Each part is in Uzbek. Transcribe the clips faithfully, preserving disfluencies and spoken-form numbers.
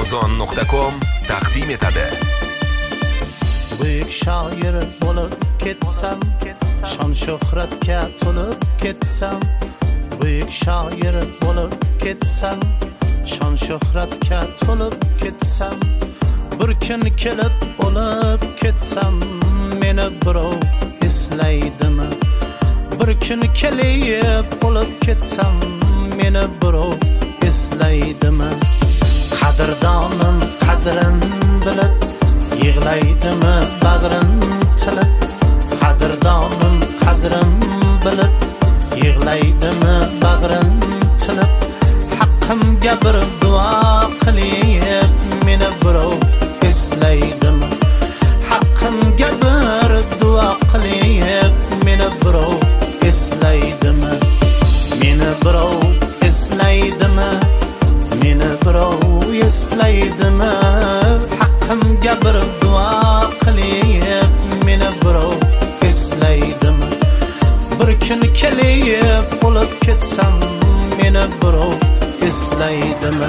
amazon nuqta com taqdim etadi. Buyuk shoir bo'lib ketsam, shon shuhratga to'lib ketsam, buyuk shoir bo'lib ketsam, shon shuhratga to'lib ketsam, bir kun kelib o'lib ketsam, meni birov eslaydimi? Bir kun kelib o'lib ketsam, meni birov eslaydimi? Qadrdonim qadrin bilib yig'laydimi bag'rin tilib? Qadrdonim qadrim bilib yig'laydimi bag'rin tilib? Haqqimga bir duo qilib meni birov eslaydimi? Haqqimga bir duo qilib meni birov eslaydimi? Meni birov eslaydimi? Meni birov eslaydimi? Haqqimga bir duo qilib meni birov eslaydimi? Bir kun kelib o'lib ketsam, meni birov eslaydimi?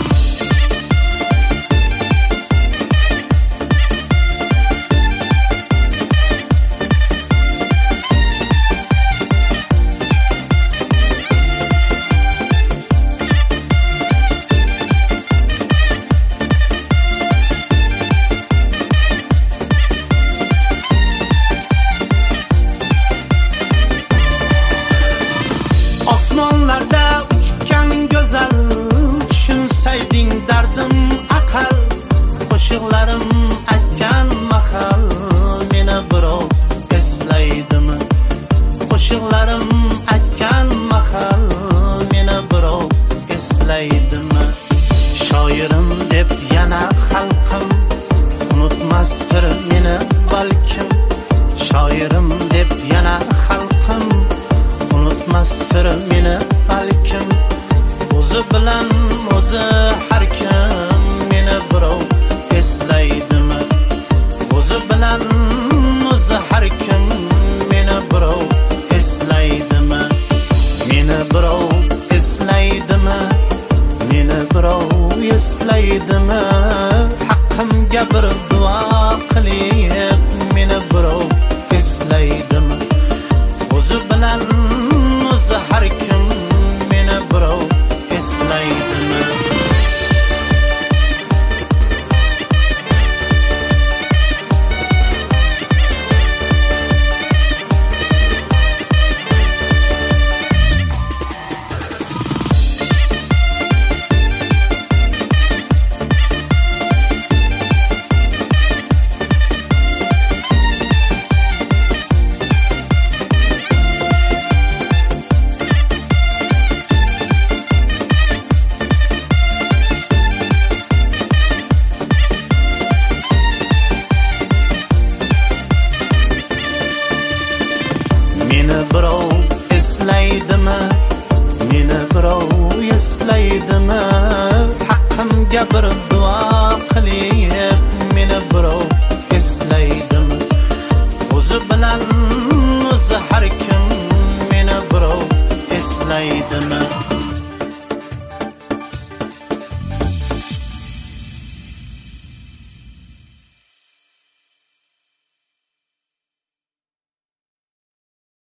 Osmonlarda uchgan go'zal, tushunsayding dardim aqal, qo'shiqlarim aytgan mahal meni birov eslaydimi? Qo'shiqlarim aytgan mahal meni birov eslaydimi? Shoirim deb yana xalqim unutmasdir meni balkim. Shoirim deb yana xalqim unutmasdir meni balkim. O'zi bilan o'zi har kim meni birov eslaydimi? O'zi bilan o'zi har kim meni birov eslaydimi? Meni birov eslaydimi? Meni birov eslaydimi? Haqqimga bir duo qilib meni birov eslaydimi? O'zi bilan o'zi har kim meni birov eslaydimi? Meni birov eslaydimi? Meni birov eslaydimi? Haqqimga bir duo qilib meni birov eslaydimi? O'zi bilan o'zi har kim meni birov eslaydimi?